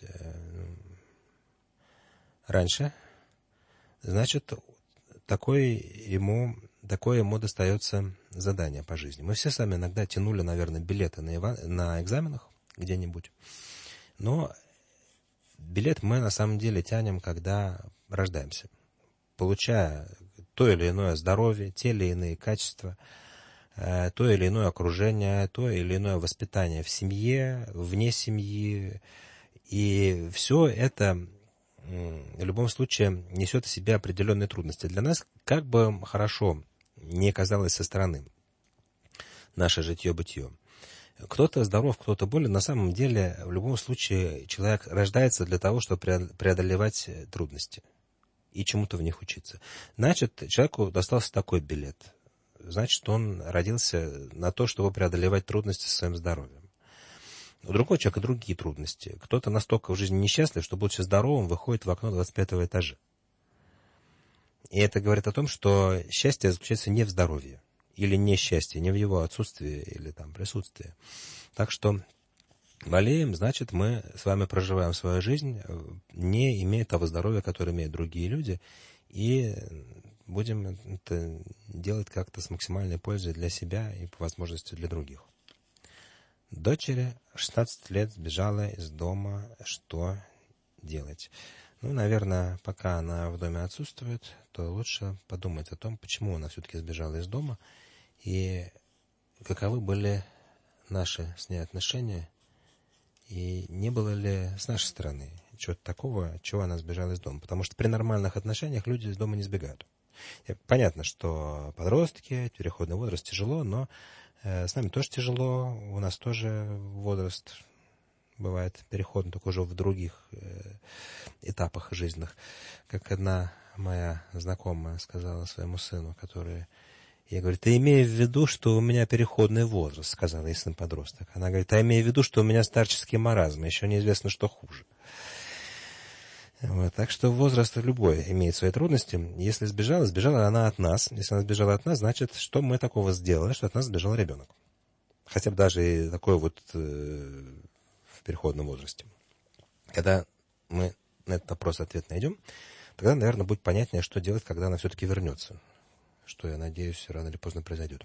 раньше, значит, такой ему, такое ему достается задание по жизни. Мы все сами иногда тянули, наверное, билеты на, ива... на экзаменах где-нибудь, но билет мы на самом деле тянем, когда рождаемся, получая то или иное здоровье, те или иные качества, то или иное окружение, то или иное воспитание в семье, вне семьи. И все это в любом случае несет в себе определенные трудности. Для нас, как бы хорошо не казалось со стороны наше житье-бытие. Кто-то здоров, кто-то болен. На самом деле, в любом случае, человек рождается для того, чтобы преодолевать трудности и чему-то в них учиться. Значит, человеку достался такой билет. Значит, он родился на то, чтобы преодолевать трудности со своим здоровьем. У другого человека другие трудности. Кто-то настолько в жизни несчастлив, что, будучи здоровым, выходит в окно двадцать пятого этажа. И это говорит о том, что счастье заключается не в здоровье. Или несчастье, не в его отсутствии или там присутствии. Так что болеем, значит, мы с вами проживаем свою жизнь, не имея того здоровья, которое имеют другие люди, и будем это делать как-то с максимальной пользой для себя и по возможности для других. Дочери шестнадцать лет сбежала из дома. Что делать? Ну, наверное, пока она в доме отсутствует, то лучше подумать о том, почему она все-таки сбежала из дома, и каковы были наши с ней отношения, и не было ли с нашей стороны чего-то такого, чего она сбежала из дома. Потому что при нормальных отношениях люди из дома не сбегают. Понятно, что подростки, переходный возраст тяжело, но с нами тоже тяжело, у нас тоже возраст бывает переходный, только уже в других этапах жизненных. Как одна моя знакомая сказала своему сыну, который... Я говорю, ты имея в виду, что у меня переходный возраст, сказала ей сын подросток. Она говорит, а имея в виду, что у меня старческий маразм, еще неизвестно, что хуже. Вот, так что возраст любой имеет свои трудности. Если сбежала, сбежала она от нас. Если она сбежала от нас, значит, что мы такого сделали, что от нас сбежал ребенок. Хотя бы даже и такой вот э, в переходном возрасте. Когда мы на этот вопрос ответ найдем, тогда, наверное, будет понятнее, что делать, когда она все-таки вернется. Что, я надеюсь, рано или поздно произойдет.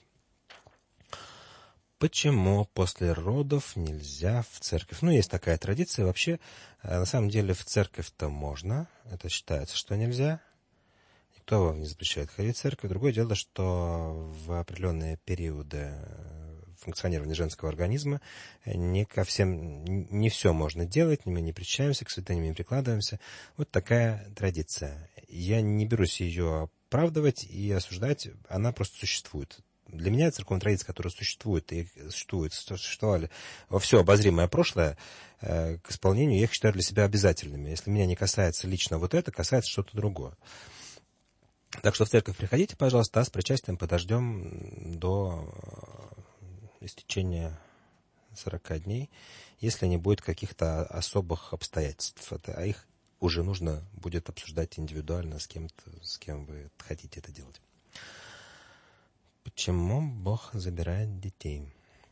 Почему после родов нельзя в церковь? Ну, есть такая традиция. Вообще, на самом деле, в церковь-то можно. Это считается, что нельзя. Никто вам не запрещает ходить в церковь. Другое дело, что в определенные периоды функционирования женского организма не ко всем, не все можно делать, мы не причащаемся, к святыням не прикладываемся. Вот такая традиция. Я не берусь ее оправдывать и осуждать, она просто существует. Для меня церковная традиция, которая существует и существует, существовали во все обозримое прошлое, к исполнению я их считаю для себя обязательными. Если меня не касается лично вот это, касается что-то другое. Так что в церковь приходите, пожалуйста, а с причастием подождем до истечения сорока дней, если не будет каких-то особых обстоятельств. Это, а их уже нужно будет обсуждать индивидуально с кем-то, с кем вы хотите это делать. Почему Бог забирает детей?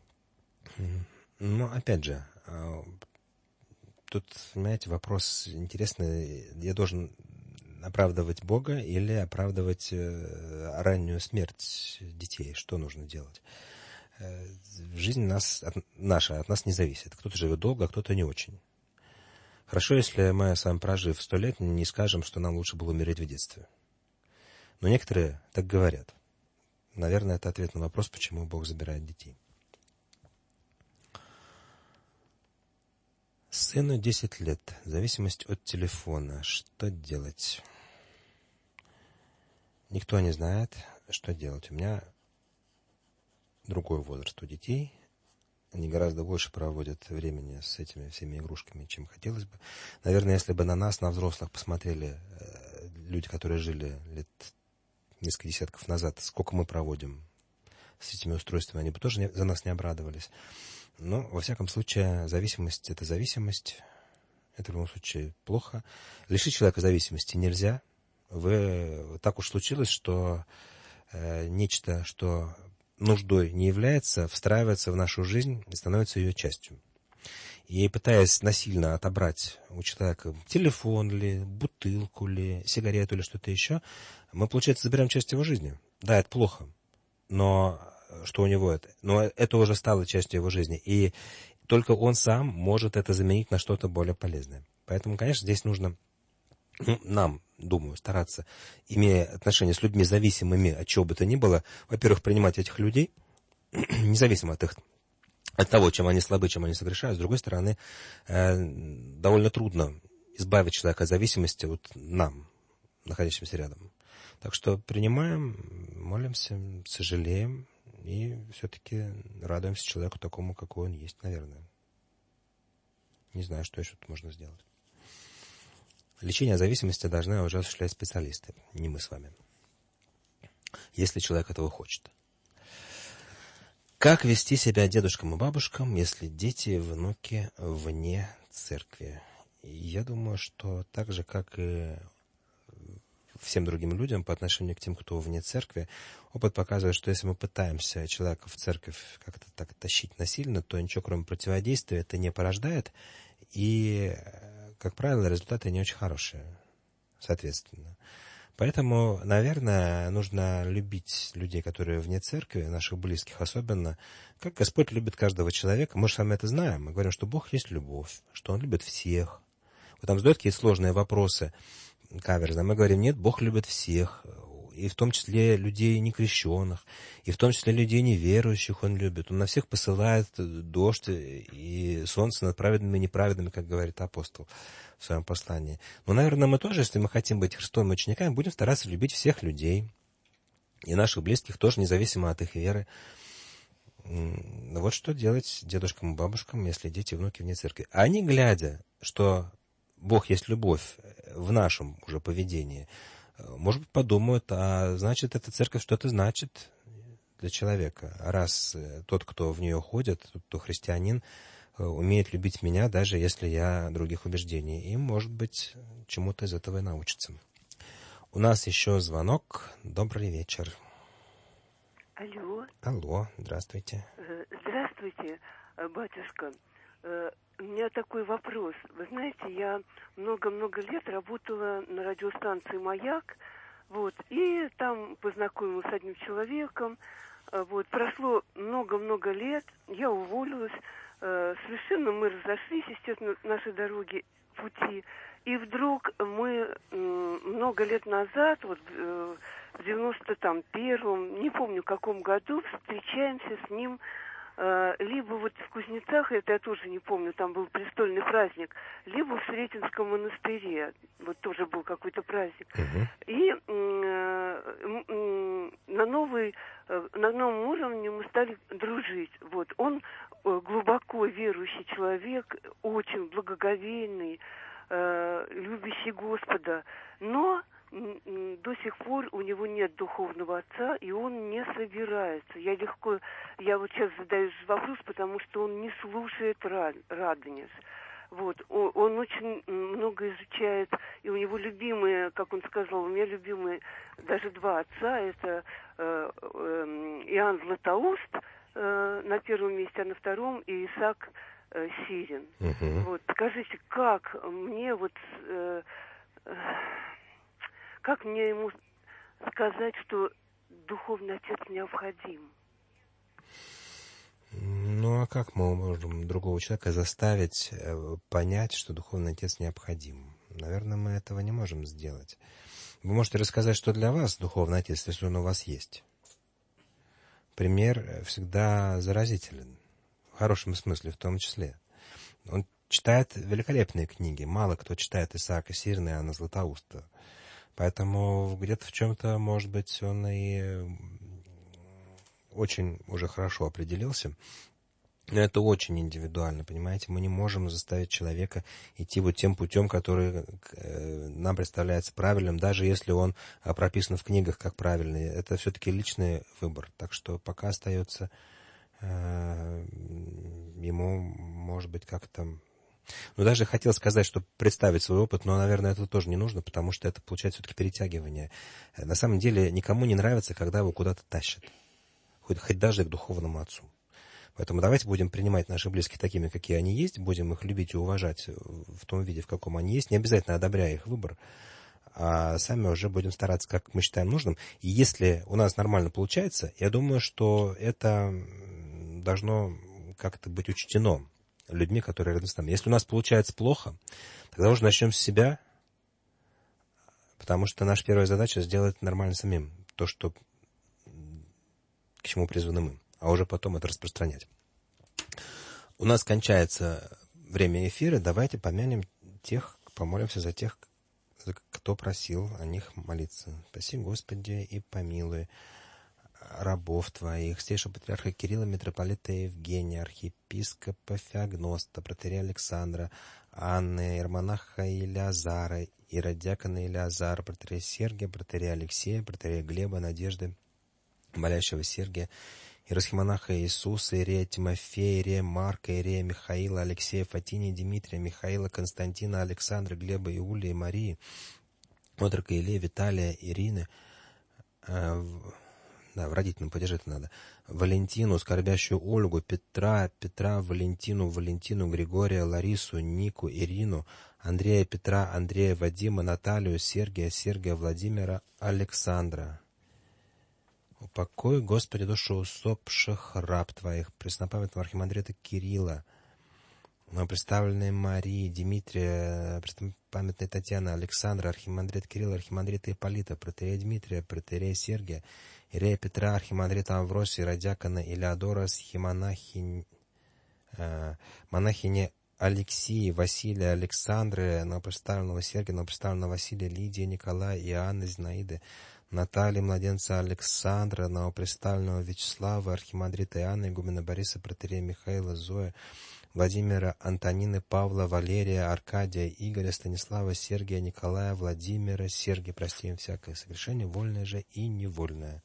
Ну, опять же, тут, понимаете, вопрос интересный. Я должен оправдывать Бога или оправдывать раннюю смерть детей? Что нужно делать? Жизнь нас, наша от нас не зависит. Кто-то живет долго, а кто-то не очень. Хорошо, если мы с вами, прожив сто лет, не скажем, что нам лучше было умереть в детстве. Но некоторые так говорят. Наверное, это ответ на вопрос, почему Бог забирает детей. Сыну десять лет. Зависимость от телефона. Что делать? Никто не знает, что делать. У меня другой возраст у детей. Они гораздо больше проводят времени с этими всеми игрушками, чем хотелось бы. Наверное, если бы на нас, на взрослых, посмотрели люди, которые жили лет несколько десятков назад, сколько мы проводим с этими устройствами, они бы тоже не, за нас не обрадовались. Но, во всяком случае, зависимость – это зависимость. Это, в любом случае, плохо. Лишить человека зависимости нельзя. Вы, так уж случилось, что э, нечто, что нуждой не является, встраивается в нашу жизнь и становится ее частью. И пытаясь насильно отобрать у человека телефон ли, бутылку ли, сигарету или что-то еще, мы, получается, забираем часть его жизни. Да, это плохо, но что у него это? Но это уже стало частью его жизни, и только он сам может это заменить на что-то более полезное. Поэтому, конечно, здесь нужно, ну, нам, думаю, стараться, имея отношения с людьми зависимыми от чего бы то ни было, во-первых, принимать этих людей, независимо от их, от того, чем они слабы, чем они согрешают. С другой стороны, э, довольно трудно избавить человека от зависимости от нам, находящимся рядом. Так что принимаем, молимся, сожалеем и все-таки радуемся человеку такому, какой он есть, наверное. Не знаю, что еще тут можно сделать. Лечение зависимости должны уже осуществлять специалисты, не мы с вами. Если человек этого хочет. Как вести себя дедушкам и бабушкам, если дети и внуки вне церкви? Я думаю, что так же, как и всем другим людям по отношению к тем, кто вне церкви, опыт показывает, что если мы пытаемся человека в церковь как-то так тащить насильно, то ничего, кроме противодействия, это не порождает, и, как правило, результаты не очень хорошие, соответственно. Поэтому, наверное, нужно любить людей, которые вне церкви, наших близких особенно, как Господь любит каждого человека. Мы же с вами это знаем. Мы говорим, что Бог есть любовь, что Он любит всех. Вот там задают какие-то сложные вопросы каверзные. Мы говорим, нет, Бог любит всех, и в том числе людей некрещенных, и в том числе людей неверующих Он любит. Он на всех посылает дождь и солнце над праведными и неправедными, как говорит апостол в своем послании. Но, наверное, мы тоже, если мы хотим быть Христовыми учениками, будем стараться любить всех людей, и наших близких тоже, независимо от их веры. Вот что делать дедушкам и бабушкам, если дети и внуки вне церкви. Они, глядя, что Бог есть любовь в нашем уже поведении, может быть, подумают, а значит, эта церковь что-то значит для человека. Раз тот, кто в нее ходит, тот, кто христианин, умеет любить меня, даже если я других убеждений. И, может быть, чему-то из этого и научится. У нас еще звонок. Добрый вечер. Алло. Алло, здравствуйте. Здравствуйте, батюшка. У меня такой вопрос. Вы знаете, я много-много лет работала на радиостанции «Маяк», вот, и там познакомилась с одним человеком. Вот, прошло много-много лет, я уволилась, совершенно мы разошлись, естественно, наши дороги, пути. И вдруг мы много лет назад, вот в девяносто первом, не помню, каком году, встречаемся с ним либо вот в Кузнецах, это я тоже не помню, там был престольный праздник, либо в Сретенском монастыре, вот тоже был какой-то праздник. Uh-huh. И э, э, на, новый, э, на новом уровне мы стали дружить. Вот. Он э, глубоко верующий человек, очень благоговейный, э, любящий Господа, но до сих пор у него нет духовного отца, и он не собирается. Я легко, я вот сейчас задаю вопрос, потому что он не слушает Радонеж. Вот, он, он очень много изучает, и у него любимые, как он сказал, у меня любимые даже два отца, это э, э, Иоанн Златоуст э, на первом месте, а на втором и Исаак э, Сирин. Uh-huh. Вот, скажите, как мне вот... Э, э, Как мне ему сказать, что духовный отец необходим? Ну, а как мы можем другого человека заставить понять, что духовный отец необходим? Наверное, мы этого не можем сделать. Вы можете рассказать, что для вас духовный отец, если он у вас есть. Пример всегда заразителен, в хорошем смысле в том числе. Он читает великолепные книги. Мало кто читает Исаака Сирина и Иоанна Златоуста. Поэтому где-то в чем-то, может быть, он и очень уже хорошо определился. Но это очень индивидуально, понимаете? Мы не можем заставить человека идти вот тем путем, который нам представляется правильным, даже если он прописан в книгах как правильный. Это все-таки личный выбор. Так что пока остается э, ему, может быть, как-то... Ну, даже хотел сказать, что представить свой опыт, но, наверное, это тоже не нужно, потому что это получается все-таки перетягивание. На самом деле, никому не нравится, когда его куда-то тащат. Хоть, хоть даже к духовному отцу. Поэтому давайте будем принимать наших близких такими, какие они есть, будем их любить и уважать в том виде, в каком они есть, не обязательно одобряя их выбор, а сами уже будем стараться, как мы считаем нужным. И если у нас нормально получается, я думаю, что это должно как-то быть учтено людьми, которые рядом с нами. Если у нас получается плохо, тогда уже начнем с себя, потому что наша первая задача сделать нормально самим то, что к чему призваны мы, а уже потом это распространять. У нас кончается время эфира, давайте помянем тех, помолимся за тех, кто просил о них молиться. Спаси, Господи, и помилуй рабов Твоих, святейшего патриарха Кирилла, митрополита Евгения, архиепископа Феогноста, протоиерея Александра, Анны, иеромонаха Илиазара, иродиакона Илиазара, протоиерея Сергия, протоиерея Алексея, протоиерея Глеба, Надежды, молящего Сергия, иеросхимонаха Иисуса, иерея Тимофея, иерея Марка, иерея Михаила, Алексея, Фатиния, Дмитрия, Михаила, Константина, Александра, Глеба, Иулии, Марии, отрока Илея, Виталия, Ирины, э, да, в родительном падеже это надо, Валентину, скорбящую Ольгу, Петра, Петра, Валентину, Валентину, Григория, Ларису, Нику, Ирину, Андрея, Петра, Андрея, Вадима, Наталью, Сергия, Сергия, Владимира, Александра. Упокой, Господи, душу усопших раб Твоих, преснопамятного архимандрита Кирилла, представленной Марии, Дмитрия, преснопамятной Татьяны, Александра, архимандрит Кирилла, архимандрита Ипполита, протоиерея Дмитрия, протоиерея Сергия, иерея Петра, архимандрита Амвросия, радиакона Илеодора, схимонахинь, э, монахини Алексии, Василия, Александры, новопредставленного Сергия, новопредставленного Василия, Лидии, Николая, Иоанна, Зинаиды, Натальи, младенца Александра, новопредставленного Вячеслава, архимандрита Иоанна, игумена Бориса, протоиерея Михаила, Зоя, Владимира, Антонины, Павла, Валерия, Аркадия, Игоря, Станислава, Сергия, Николая, Владимира, Сергия, прости им всякое согрешение, вольное же и невольное.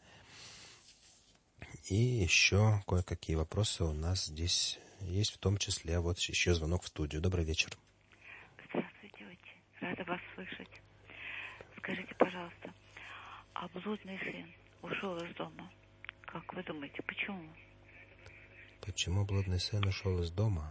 И еще кое-какие вопросы у нас здесь есть, в том числе вот еще звонок в студию. Добрый вечер. Здравствуйте, очень рада вас слышать. Скажите, пожалуйста, а блудный сын ушел из дома? Как вы думаете, почему? Почему блудный сын ушел из дома?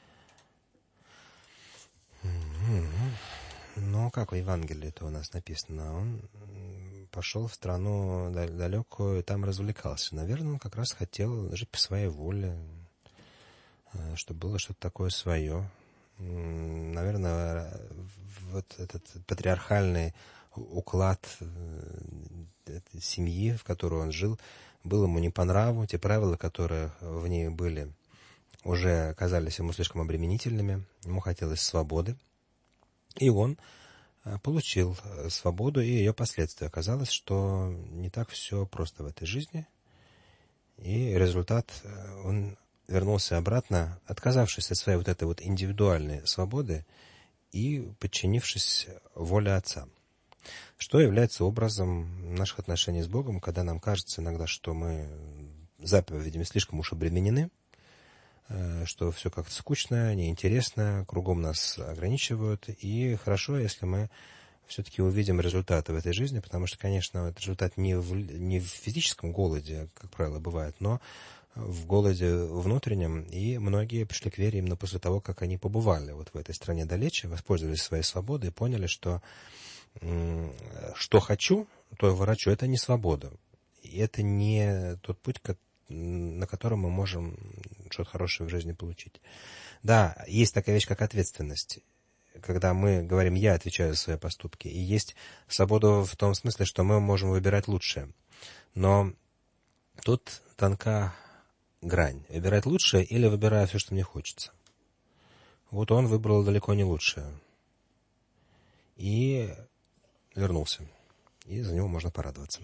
Ну, как в Евангелии-то у нас написано, он пошел в страну далекую и там развлекался. Наверное, он как раз хотел жить по своей воле, чтобы было что-то такое свое. Наверное, вот этот патриархальный уклад семьи, в которой он жил, был ему не по нраву. Те правила, которые в ней были, уже казались ему слишком обременительными. Ему хотелось свободы. И он получил свободу и ее последствия. Оказалось, что не так все просто в этой жизни. И результат, он вернулся обратно, отказавшись от своей вот этой вот индивидуальной свободы и подчинившись воле отца. что является образом наших отношений с Богом, когда нам кажется иногда, что мы заповедями слишком уж обременены, что все как-то скучно, неинтересно, кругом нас ограничивают. И хорошо, если мы все-таки увидим результаты в этой жизни, потому что, конечно, этот результат не в, не в физическом голоде, как правило, бывает, но в голоде внутреннем. И многие пришли к вере именно после того, как они побывали вот в этой стране далече, воспользовались своей свободой и поняли, что что хочу, то и ворочу. Это не свобода. И это не тот путь, на котором мы можем что-то хорошее в жизни получить. Да, есть такая вещь, как ответственность. Когда мы говорим «я отвечаю за свои поступки», и есть свобода в том смысле, что мы можем выбирать лучшее. Но тут тонка грань. Выбирать лучшее или выбирать все, что мне хочется. Вот он выбрал далеко не лучшее. И вернулся. И за него можно порадоваться.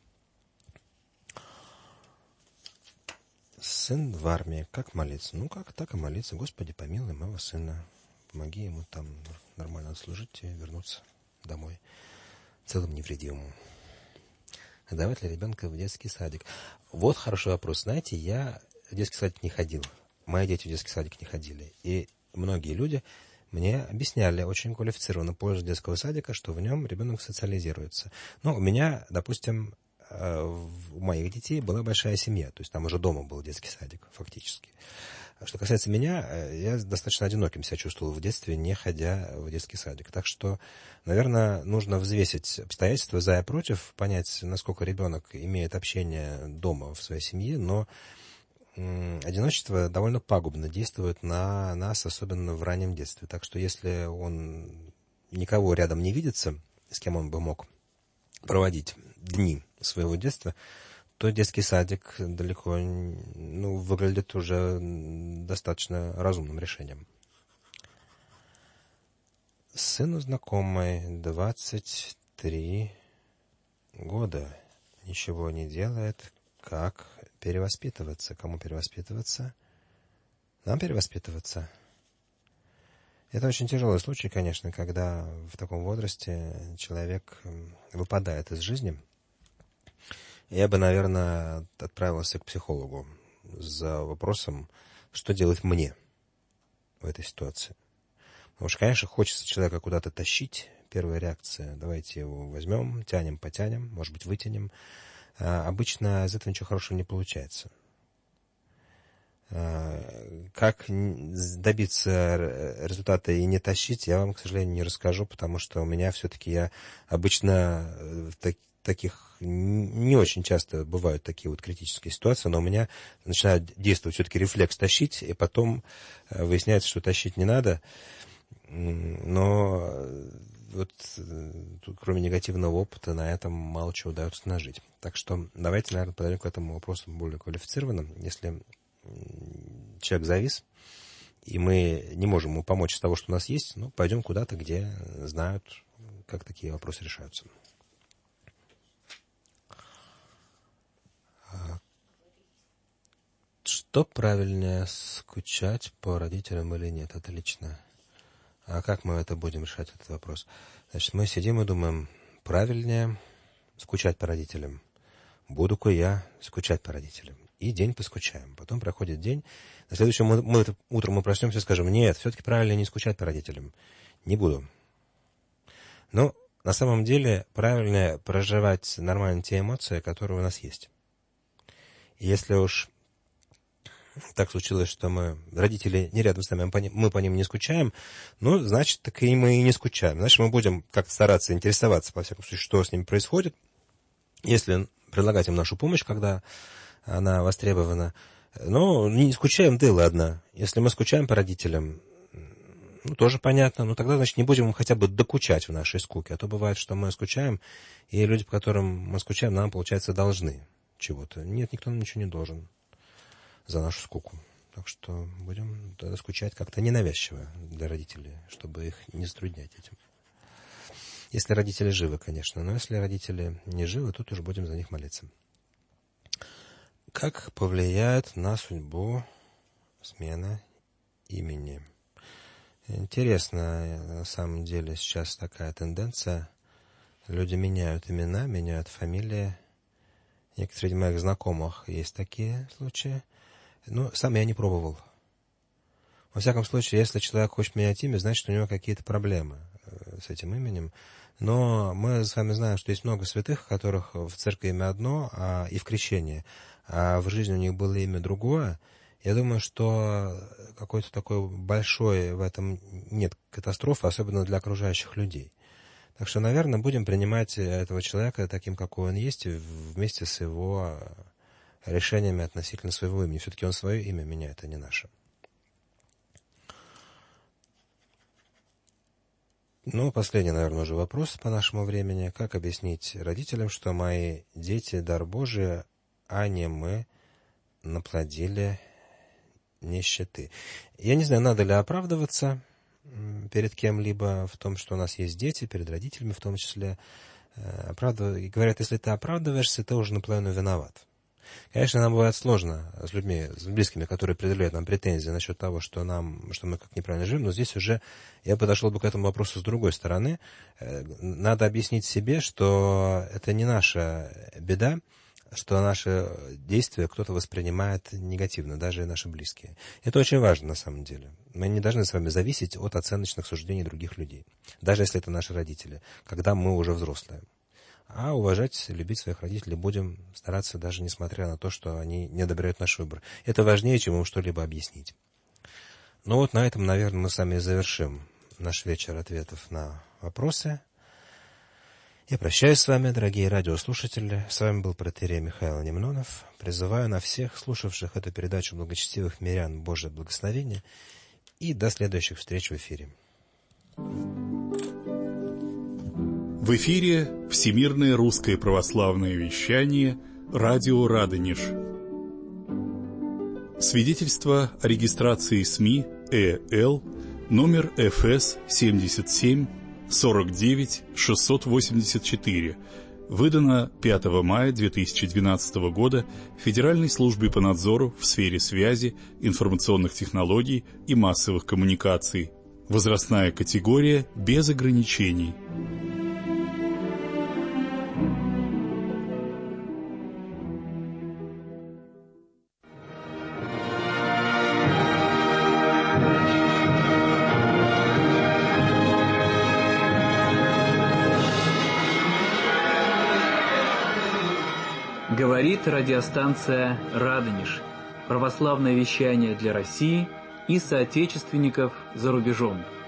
Сын в армии. Как молиться? Ну, как так и молиться. Господи, помилуй моего сына. Помоги ему там нормально отслужить и вернуться домой целым невредимым. Отдавать ли ребенка в детский садик? Вот хороший вопрос. Знаете, я в детский садик не ходил. Мои дети в детский садик не ходили. И многие люди мне объясняли очень квалифицированно пользу детского садика, что в нем ребенок социализируется. Ну, у меня, допустим, у моих детей была большая семья, то есть там уже дома был детский садик, фактически. Что касается меня, я достаточно одиноким себя чувствовал в детстве, не ходя в детский садик. Так что, наверное, нужно взвесить обстоятельства за и против, понять, насколько ребенок имеет общение дома в своей семье, но одиночество довольно пагубно действует на нас, особенно в раннем детстве. Так что если он никого рядом не видится, с кем он бы мог проводить дни своего детства, то детский садик далеко, ну, выглядит уже достаточно разумным решением. Сыну знакомой двадцать три года. Ничего не делает. Как перевоспитываться? Кому перевоспитываться? Нам перевоспитываться. Это очень тяжелый случай, конечно, когда в таком возрасте человек выпадает из жизни. Я бы, наверное, отправился к психологу за вопросом, что делать мне в этой ситуации. Потому что, конечно, хочется человека куда-то тащить. Первая реакция: давайте его возьмем, тянем, потянем, может быть, вытянем. А обычно из этого ничего хорошего не получается. Как добиться результата и не тащить, я вам, к сожалению, не расскажу, потому что у меня все-таки я обычно в таких не очень часто бывают такие вот критические ситуации, но у меня начинает действовать все-таки рефлекс тащить, и потом выясняется, что тащить не надо. Но вот тут, кроме негативного опыта, на этом мало чего удается нажить. Так что давайте, наверное, подойдем к этому вопросу более квалифицированно. Если человек завис, и мы не можем ему помочь из того, что у нас есть, ну, пойдем куда-то, где знают, как такие вопросы решаются. Что правильнее, скучать по родителям или нет? Отлично. А как мы это будем решать, этот вопрос? Значит, мы сидим и думаем, правильнее скучать по родителям. Буду-ка я скучать по родителям. И день поскучаем. Потом проходит день. На следующем мы, мы, утром мы проснемся и скажем, нет, все-таки правильно не скучать по родителям. Не буду. Но на самом деле правильно проживать нормально те эмоции, которые у нас есть. И если уж так случилось, что мы, родители не рядом с нами, мы по ним не скучаем, ну, значит, так и мы и не скучаем. Значит, мы будем как-то стараться интересоваться, по всякому случаю, что с ними происходит. Если предлагать им нашу помощь, когда она востребована. Но не скучаем, да и ладно. Если мы скучаем по родителям, ну, тоже понятно. Но тогда, значит, не будем им хотя бы докучать в нашей скуке. А то бывает, что мы скучаем, и люди, по которым мы скучаем, нам, получается, должны чего-то. Нет, никто нам ничего не должен за нашу скуку. Так что будем тогда скучать как-то ненавязчиво для родителей, чтобы их не затруднять этим. Если родители живы, конечно. Но если родители не живы, тут уже будем за них молиться. Как повлияет на судьбу смена имени? Интересно, на самом деле, сейчас такая тенденция. Люди меняют имена, меняют фамилии. Некоторые из моих знакомых есть такие случаи. Но сам я не пробовал. Во всяком случае, если человек хочет менять имя, значит, у него какие-то проблемы с этим именем. Но мы с вами знаем, что есть много святых, у которых в церкви имя одно, а и в крещении, а в жизни у них было имя другое. Я думаю, что какой-то такой большой в этом нет катастрофы, особенно для окружающих людей. Так что, наверное, будем принимать этого человека таким, какой он есть, вместе с его решениями относительно своего имени. Все-таки он свое имя меняет, а не наше. Ну, последний, наверное, уже вопрос по нашему времени. Как объяснить родителям, что мои дети — дар Божий, а не мы наплодили нищеты? Я не знаю, надо ли оправдываться перед кем-либо в том, что у нас есть дети, перед родителями в том числе. Оправдыв... И говорят, если ты оправдываешься, ты уже наполовину виноват. Конечно, нам бывает сложно с людьми, с близкими, которые предъявляют нам претензии насчет того, что нам, что мы как неправильно живем, но здесь уже я подошел бы к этому вопросу с другой стороны. Надо объяснить себе, что это не наша беда, что наши действия кто-то воспринимает негативно, даже и наши близкие. Это очень важно на самом деле. Мы не должны с вами зависеть от оценочных суждений других людей, даже если это наши родители, когда мы уже взрослые. А уважать, любить своих родителей будем стараться, даже несмотря на то, что они не одобряют наш выбор. Это важнее, чем им что-либо объяснить. Ну вот на этом, наверное, мы с вами завершим наш вечер ответов на вопросы. Я прощаюсь с вами, дорогие радиослушатели. С вами был протоиерей Михаил Немнонов. Призываю на всех слушавших эту передачу благочестивых мирян Божие благословение. И до следующих встреч в эфире. В эфире Всемирное русское православное вещание «Радио Радонеж». Свидетельство о регистрации СМИ ЭЛ номер эф эс семьдесят семь сорок девять шестьсот восемьдесят четыре, выдано пятого мая две тысячи двенадцатого года Федеральной службой по надзору в сфере связи, информационных технологий и массовых коммуникаций. Возрастная категория без ограничений. Говорит радиостанция «Радонеж». Православное вещание для России и соотечественников за рубежом.